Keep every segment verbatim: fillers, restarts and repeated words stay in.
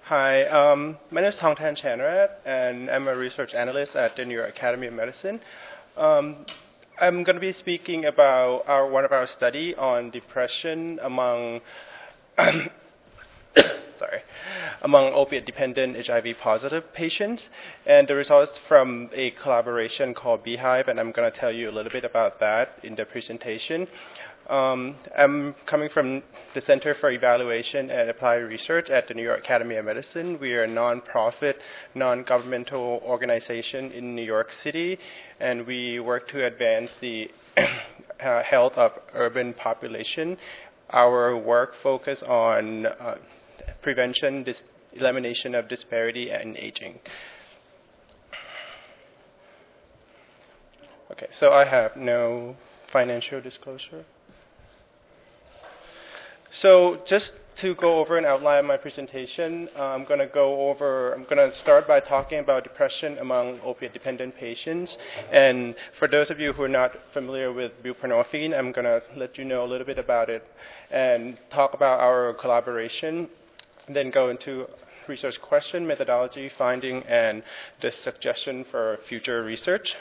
Hi, um, my name is Tongtan Chanrat, and I'm a research analyst at the New York Academy of Medicine. Um, I'm going to be speaking about our, one of our study on depression among sorry, among opiate-dependent H I V-positive patients, and the results from a collaboration called Beehive, and I'm going to tell you a little bit about that in the presentation. Um, I'm coming from the Center for Evaluation and Applied Research at the New York Academy of Medicine. We are a non-profit, non-governmental organization in New York City, and we work to advance the uh, health of urban population. Our work focuses on uh, prevention, dis- elimination of disparity, and aging. Okay, so I have no financial disclosure. So just to go over an outline of my presentation, uh, I'm going to go over, I'm going to start by talking about depression among opiate-dependent patients. And for those of you who are not familiar with buprenorphine, I'm going to let you know a little bit about it and talk about our collaboration, then go into research question, methodology, finding, and the suggestion for future research.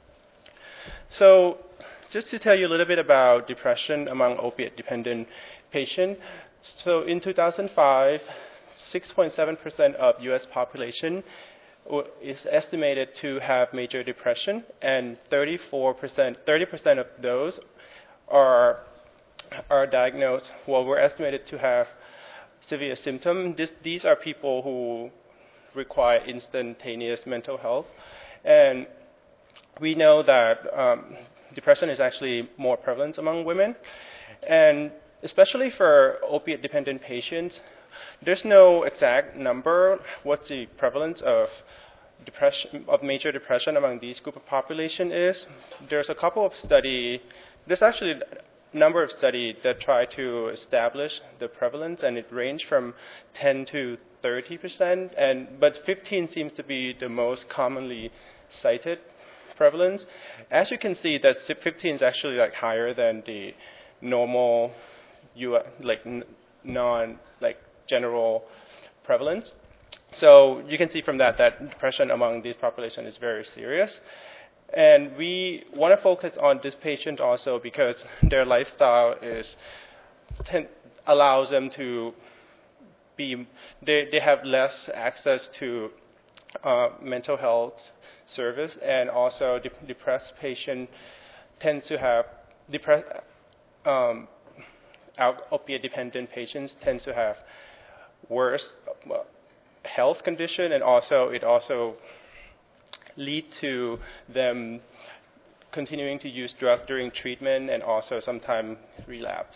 So just to tell you a little bit about depression among opiate-dependent patients. So in two thousand five, six point seven percent of U S population is estimated to have major depression, and thirty-four percent, thirty percent of those are, are diagnosed, well, we're estimated to have severe symptoms. This, these are people who require instantaneous mental health. And we know that um, depression is actually more prevalent among women. And especially for opiate-dependent patients, there's no exact number what's the prevalence of depression, of major depression among these group of population is. There's a couple of study, there's actually a number of studies that try to establish the prevalence, and it ranges from ten to thirty percent, and but fifteen seems to be the most commonly cited prevalence. As you can see, that fifteen is actually like higher than the normal, you like non like general prevalence. So you can see from that that depression among this population is very serious. And we want to focus on this patient also because their lifestyle is ten, allows them to be they they have less access to uh, mental health service, and also de- depressed patient tends to have depressed. Um, Our opiate-dependent patients tend to have worse uh, health condition, and also it also lead to them continuing to use drug during treatment and also sometimes relapse.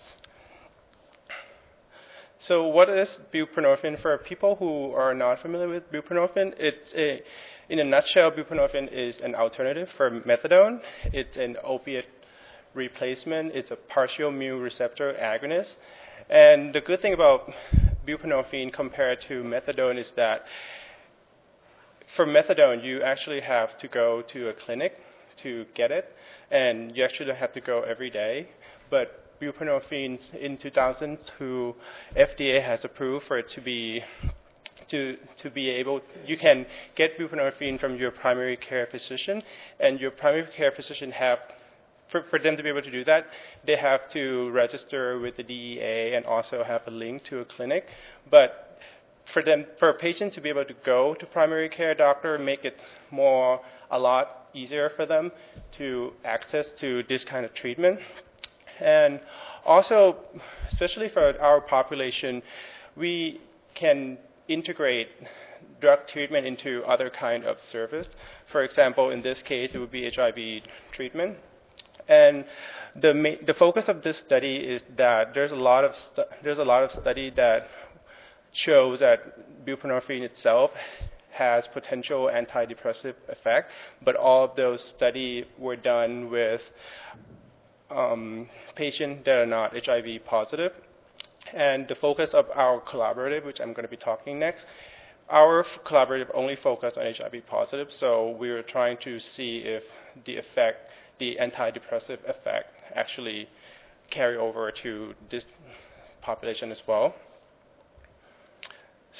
So what is buprenorphine? For people who are not familiar with buprenorphine, it's a, in a nutshell, buprenorphine is an alternative for methadone. It's an opiate replacement. It's a partial mu receptor agonist. And the good thing about buprenorphine compared to methadone is that for methadone, you actually have to go to a clinic to get it, and you actually have to go every day. But buprenorphine in two thousand two, F D A has approved for it to be to to be able, you can get buprenorphine from your primary care physician, and your primary care physician have For, for them to be able to do that, they have to register with the D E A and also have a link to a clinic. But for them, for a patient to be able to go to primary care doctor, make it more, a lot easier for them to access to this kind of treatment. And also, especially for our population, we can integrate drug treatment into other kind of service. For example, in this case, it would be H I V treatment. And the ma- the focus of this study is that there's a lot of stu- there's a lot of study that shows that buprenorphine itself has potential antidepressive effect, but all of those studies were done with um, patients that are not H I V positive. And the focus of our collaborative, which I'm going to be talking next, our collaborative only focused on H I V positive, so we were trying to see if the effect the antidepressive effect actually carry over to this population as well.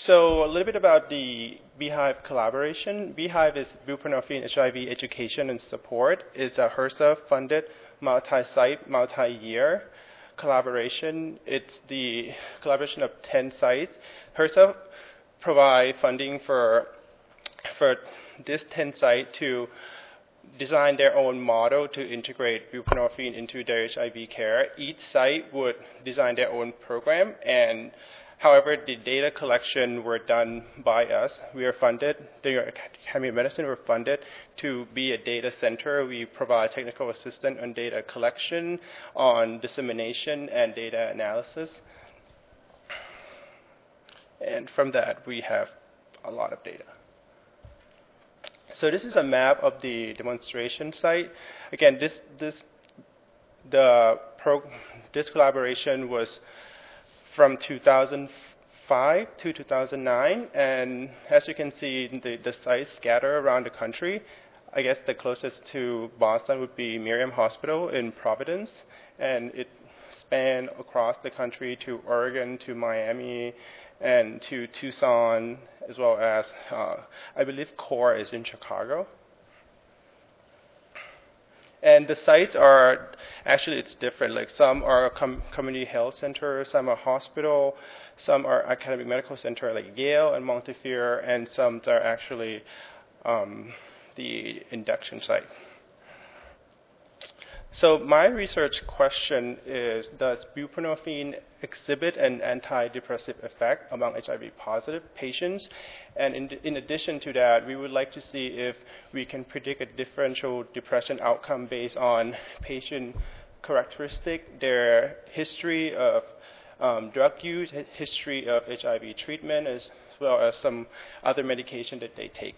So a little bit about the Beehive collaboration. Beehive is buprenorphine H I V education and support. It's a HRSA-funded, multi-site, multi-year collaboration. It's the collaboration of ten sites. HRSA provide funding for for this ten sites to design their own model to integrate buprenorphine into their H I V care. Each site would design their own program, and however, the data collection were done by us. We are funded, the New York Academy of Medicine were funded to be a data center. We provide technical assistance on data collection, on dissemination, and data analysis. And from that, we have a lot of data. So this is a map of the demonstration site. Again, this this the pro, this collaboration was from two thousand five to two thousand nine, and as you can see, the, the sites scatter around the country. I guess the closest to Boston would be Miriam Hospital in Providence, and it spanned across the country to Oregon, to Miami, and to Tucson, as well as, uh, I believe CORE is in Chicago. And the sites are, actually it's different. Like some are com community health centers, some are hospital, some are academic medical center like Yale and Montefiore, and some are actually um, the induction site. So my research question is, does buprenorphine exhibit an antidepressive effect among H I V positive patients? And in, in addition to that, we would like to see if we can predict a differential depression outcome based on patient characteristic, their history of um, drug use, history of H I V treatment, as well as some other medication that they take.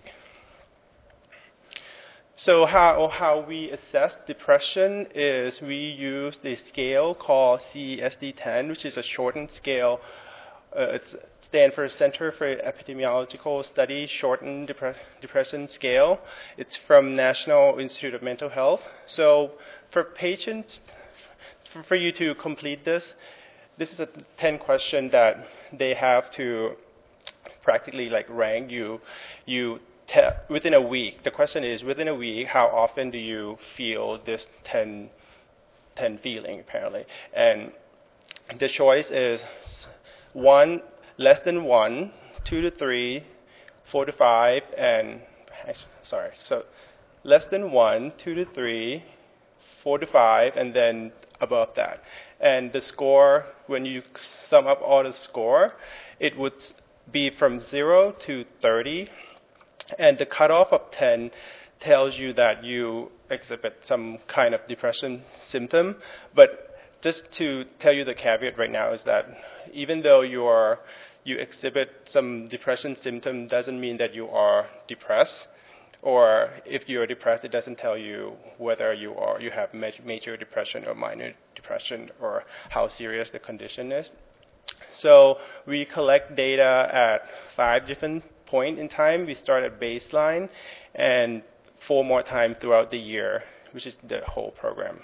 So how, how we assess depression is we use the scale called C S D ten, which is a shortened scale. Uh, it stands for Center for Epidemiological Studies Shortened Depre Depression Scale. It's from National Institute of Mental Health. So for patients, for, for you to complete this, this is a ten question that they have to practically like rank you. You within a week, the question is, within a week, how often do you feel this ten, ten feeling, apparently? And the choice is one, less than one, two to three, four to five, and, sorry, so less than one, two to three, four to five, and then above that. And the score, when you sum up all the score, it would be from zero to thirty. And the cutoff of ten tells you that you exhibit some kind of depression symptom. But just to tell you the caveat right now is that even though you are you exhibit some depression symptom, doesn't mean that you are depressed. Or if you are depressed, it doesn't tell you whether you are you have major depression or minor depression or how serious the condition is. So we collect data at five different point in time. We start at baseline and four more times throughout the year, which is the whole program.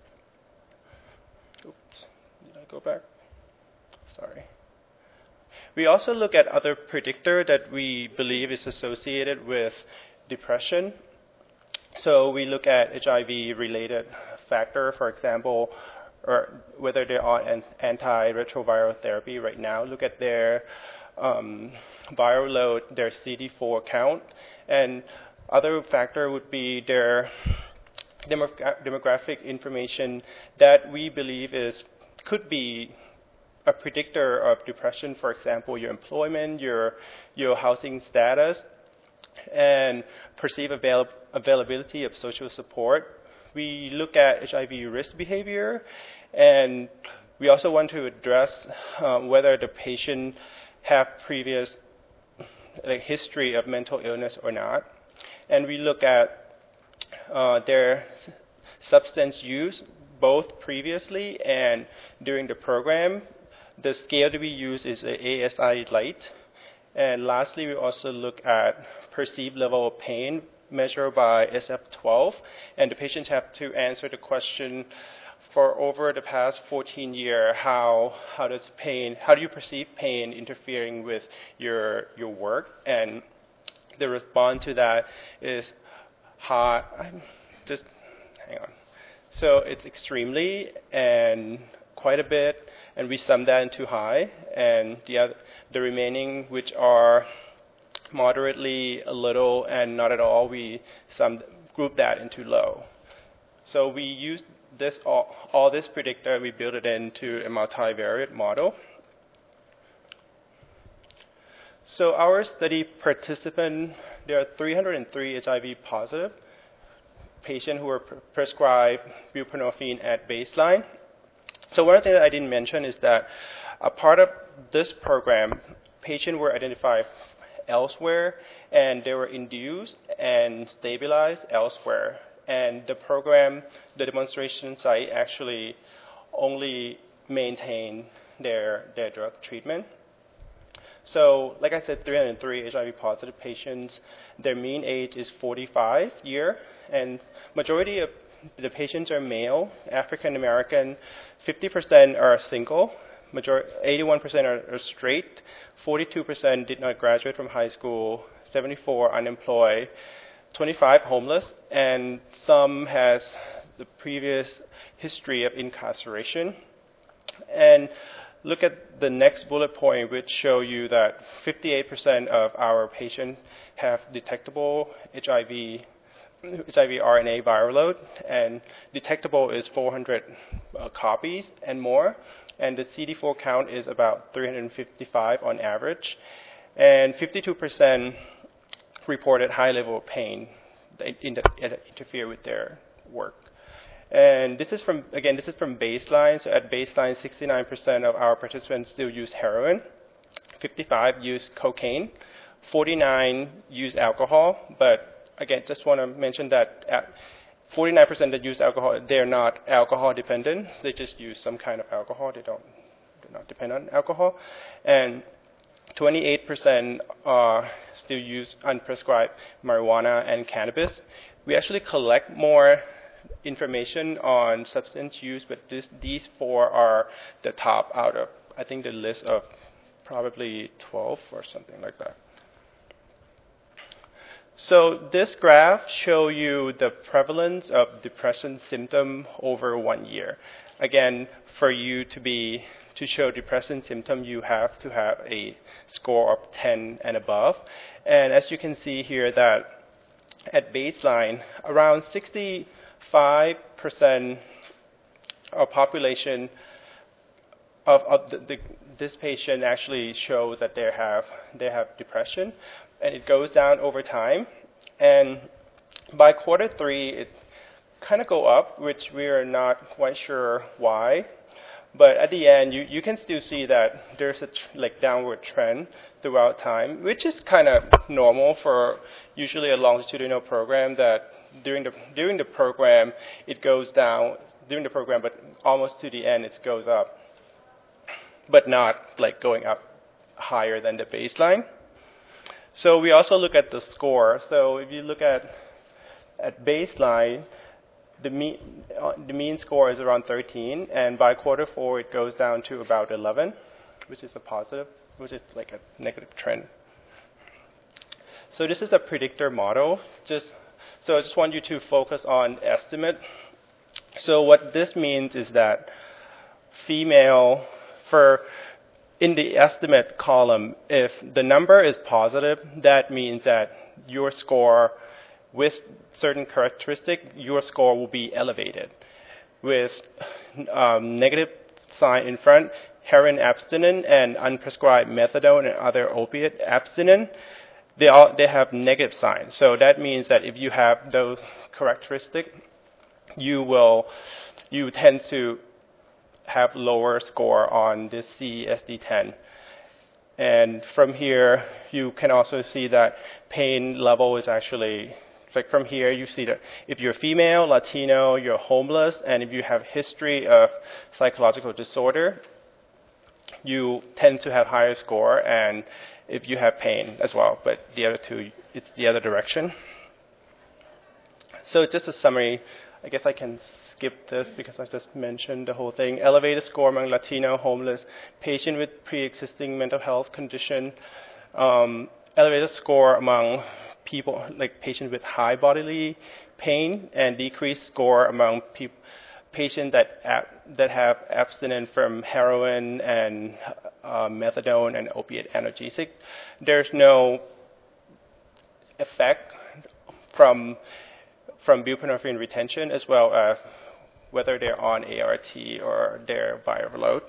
Oops, did I go back? Sorry. We also look at other predictor that we believe is associated with depression. So we look at H I V-related factor, for example, or whether they're on antiretroviral therapy right now. Look at their um, viral load, their C D four count, and other factor would be their demogra demographic information that we believe is could be a predictor of depression. For example, your employment, your your housing status, and perceived avail availability of social support. We look at H I V risk behavior, and we also want to address uh, whether the patient have previous like history of mental illness or not. And we look at uh, their substance use, both previously and during the program. The scale that we use is a A S I Lite. And lastly, we also look at perceived level of pain measured by S F twelve. And the patients have to answer the question for over the past fourteen years, how how does pain, how do you perceive pain interfering with your your work? And the response to that is high. I'm just hang on. So it's extremely and quite a bit, and we sum that into high, and the other, the remaining, which are moderately, a little, and not at all, we sum group that into low. So we used this all, all this predictor, we built it into a multivariate model. So our study participant, there are three hundred three H I V positive patients who were pre prescribed buprenorphine at baseline. So one thing that I didn't mention is that a part of this program, patients were identified elsewhere, and they were induced and stabilized elsewhere. And the program, the demonstration site, actually only maintained their, their drug treatment. So, like I said, three hundred three H I V positive patients, their mean age is forty-five years, and majority of the patients are male, African American, fifty percent are single, majority, eighty-one percent are, are straight, forty-two percent did not graduate from high school, seventy-four unemployed, twenty-five homeless, and some has the previous history of incarceration. And look at the next bullet point, which show you that fifty-eight percent of our patients have detectable H I V H I V R N A viral load, and detectable is four hundred uh, copies and more, and the C D four count is about three hundred fifty-five on average, and fifty-two percent reported high level of pain that interfere with their work. And this is from, again, this is from baseline. So at baseline, sixty-nine percent of our participants still use heroin, fifty-five use cocaine, forty-nine use alcohol, but again, just want to mention that forty-nine percent that use alcohol, they're not alcohol dependent. They just use some kind of alcohol. They don't, they're not dependent on alcohol. And twenty-eight percent uh, still use unprescribed marijuana and cannabis. We actually collect more information on substance use, but this, these four are the top out of, I think, the list of probably twelve or something like that. So this graph shows you the prevalence of depression symptom over one year. Again, for you to be to show depression symptom, you have to have a score of ten and above. And as you can see here, that at baseline, around sixty-five percent of population of, of the, the, this patient actually show that they have they have depression, and it goes down over time. And by quarter three, it kind of go up, which we are not quite sure why. But at the end, you, you can still see that there's a tr like downward trend throughout time, which is kind of normal for usually a longitudinal program. That during the during the program it goes down during the program, but almost to the end it goes up, but not like going up higher than the baseline. So we also look at the score. So if you look at at baseline, the mean uh, the mean score is around thirteen, and by quarter four it goes down to about eleven, which is a positive, which is like a negative trend. So this is a predictor model. Just so I just want you to focus on estimate. So what this means is that female for in the estimate column, if the number is positive, that means that your score with certain characteristic, your score will be elevated. With um, negative sign in front, heroin abstinent and unprescribed methadone and other opiate abstinent, they all they have negative signs. So that means that if you have those characteristics, you will you tend to have lower score on this C S D ten. And from here, you can also see that pain level is actually, like from here, you see that if you're female, Latino, you're homeless, and if you have history of psychological disorder, you tend to have higher score, and if you have pain as well. But the other two, it's the other direction. So just a summary, I guess I can skip this because I just mentioned the whole thing. Elevated score among Latino homeless, patient with pre-existing mental health condition, um, elevated score among people, like patients with high bodily pain, and decreased score among people, patients that ab- that have abstinence from heroin and uh, methadone and opiate analgesic. There's no effect from from buprenorphine retention, as well as whether they're on A R T or their viral load.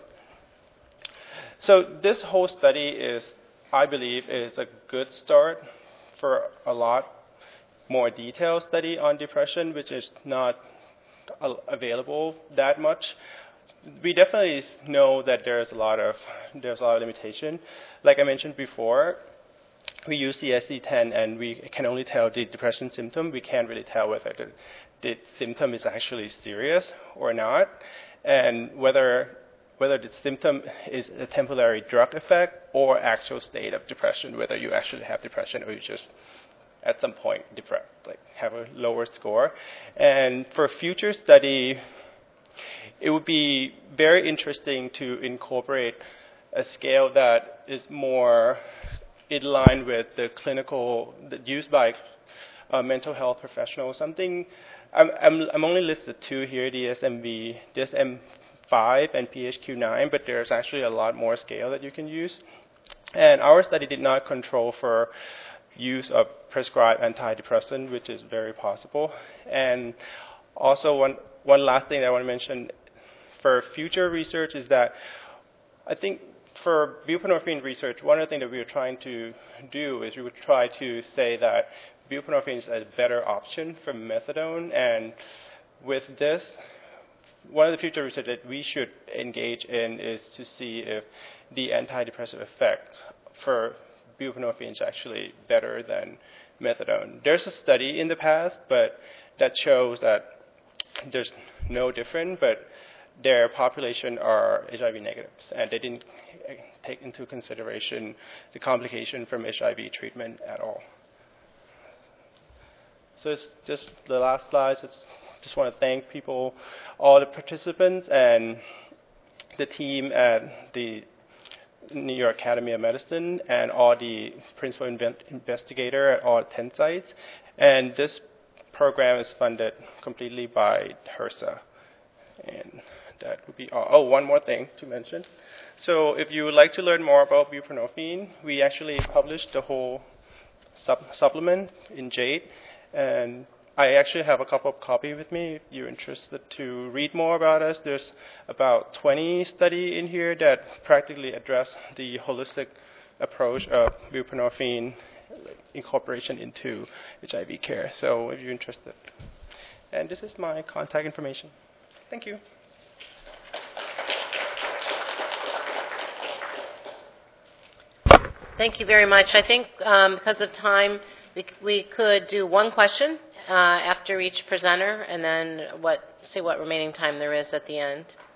So this whole study is, I believe, is a good start for a lot more detailed study on depression, which is not available that much. We definitely know that there's a lot of there's a lot of limitation. Like I mentioned before, we use the S D ten and we can only tell the depression symptom. We can't really tell whether the, the symptom is actually serious or not, and whether whether the symptom is a temporary drug effect or actual state of depression, whether you actually have depression or you just at some point depressed, like have a lower score. And for future study, it would be very interesting to incorporate a scale that is more in line with the clinical, the used by uh, mental health professionals. Something, I'm, I'm, I'm only listed two here, D S M V, D S M five and P H Q nine, but there's actually a lot more scale that you can use. And our study did not control for use of prescribed antidepressant, which is very possible. And also one, one last thing that I want to mention for future research is that I think for buprenorphine research, one of the things that we were trying to do is we would try to say that buprenorphine is a better option for methadone. And with this, one of the future research that we should engage in is to see if the antidepressive effect for buprenorphine is actually better than methadone. There's a study in the past, but that shows that there's no difference, but their population are H I V negatives, and they didn't take into consideration the complication from H I V treatment at all. So it's just the last slide. It's just want to thank people, all the participants, and the team at the New York Academy of Medicine, and all the principal inve- investigator at all ten sites. And this program is funded completely by HRSA. And that would be all. Oh, one more thing to mention. So if you would like to learn more about buprenorphine, we actually published the whole sub- supplement in JADE. And I actually have a couple of copies with me if you're interested to read more about us. There's about twenty studies in here that practically address the holistic approach of buprenorphine incorporation into H I V care. So if you're interested. And this is my contact information. Thank you. Thank you very much. I think um, because of time, we, we could do one question uh, after each presenter, and then what see what remaining time there is at the end.